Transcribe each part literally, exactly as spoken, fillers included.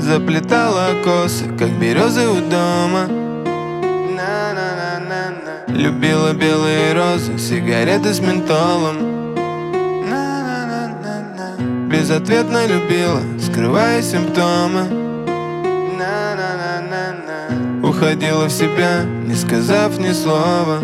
Заплетала косы, как березы у дома. Любила белые розы, сигареты с ментолом. Безответно любила, скрывая симптомы. Уходила в себя, не сказав ни слова.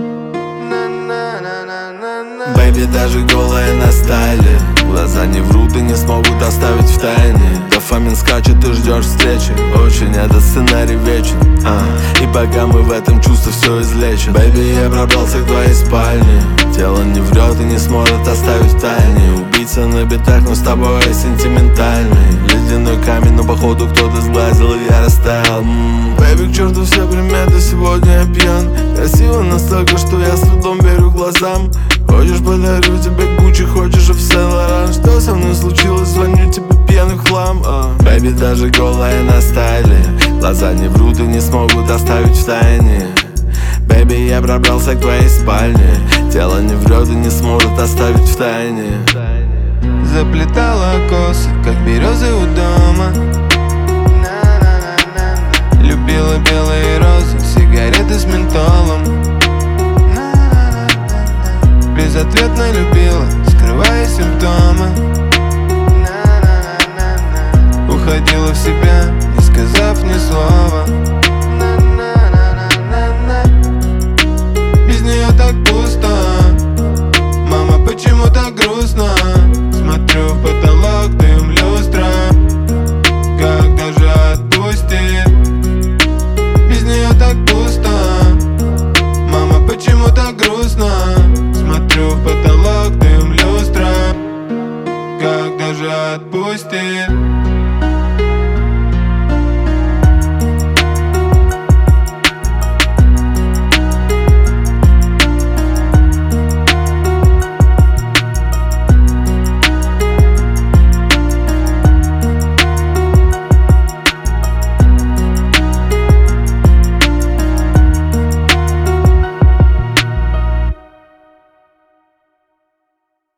Бэйби, даже голая на стайле, глаза не врут и не смогут оставить в тайне. Дофамин скачет, ты ждешь встречи, очень этот сценарий вечен, а. И пока мы в этом чувстве все излечим. Бэйби, я пробрался к твоей спальне. Тело не врет и не сможет оставить в тайне. Убийца на битах, но с тобой сентиментальный. Ледяной камень, но походу кто-то сглазил, и я растаял. М-м. Бэйби, к черту все приметы, сегодня я пьян. Красиво настолько, что я с трудом верю глазам. Хочешь, подарю тебе Гуччи, хочешь в Сен-Лоран. Что со мной случилось, звоню тебе пьяный в хлам. Бэйби, даже голая на стайле, глаза не врут и не смогут оставить в тайне. Бэйби, я пробрался к твоей спальне. Тело не врет и не сможет оставить в тайне. Заплетала косы, как березы у дома. Любила белые розы, сигареты с ментолом. Безответно любила, скрывая симптомы. Уходила в себя, не сказав ни слова. Без нее так пусто. Мама, почему так грустно?